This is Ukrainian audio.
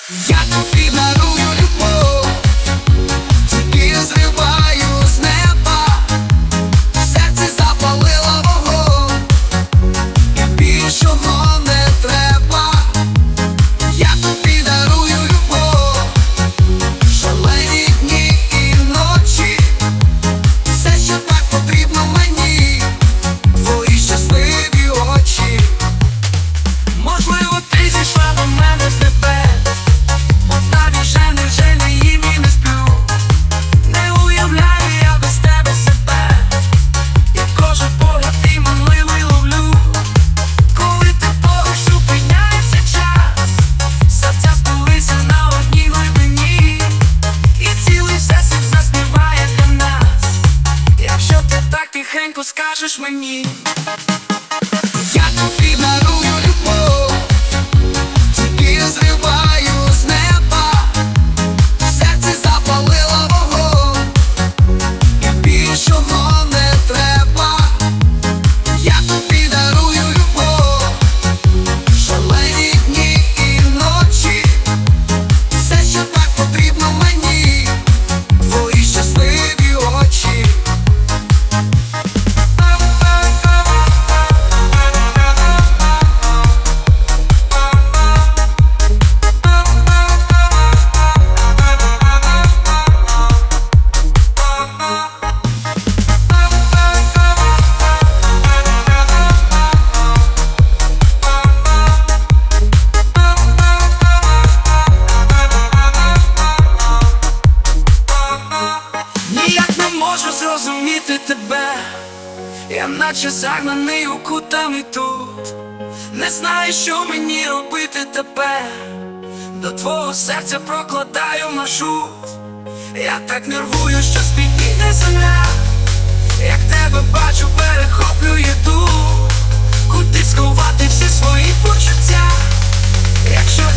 Я тобі дарую любов, тільки зриваю з неба, в серці запалила вогонь, і більшого не треба. Я тобі дарую любов, шалені дні і ночі, все, що так потрібно мені, твої щасливі очі. Можливо, ти зійшла до мене з небес, навіть вже не їм і не сплю. Не уявляю я без тебе себе, і кожен погляд твій манливий ловлю. Коли ти поруч, зупиняється час, серця збулися на одній глибині, і цілий всесвіт заспіває для нас, якщо ти так тихенько скажеш мені. Я тобі дарую любов, тільки зриваю з неба, в серці запалила вогонь, і більшого не треба. Я тобі дарую любов, шалені дні і ночі, все, що так потрібно мені, твої щасливі очі. Ніяк не можу зрозуміти тебе, я наче загнаний у кутами тут. Не знаю, що мені робити тепер, до твого серця прокладаю маршрут. Я так нервую, що спітніє земля, як тебе бачу, перехоплює дух. Куди сховати всі свої почуття, якщо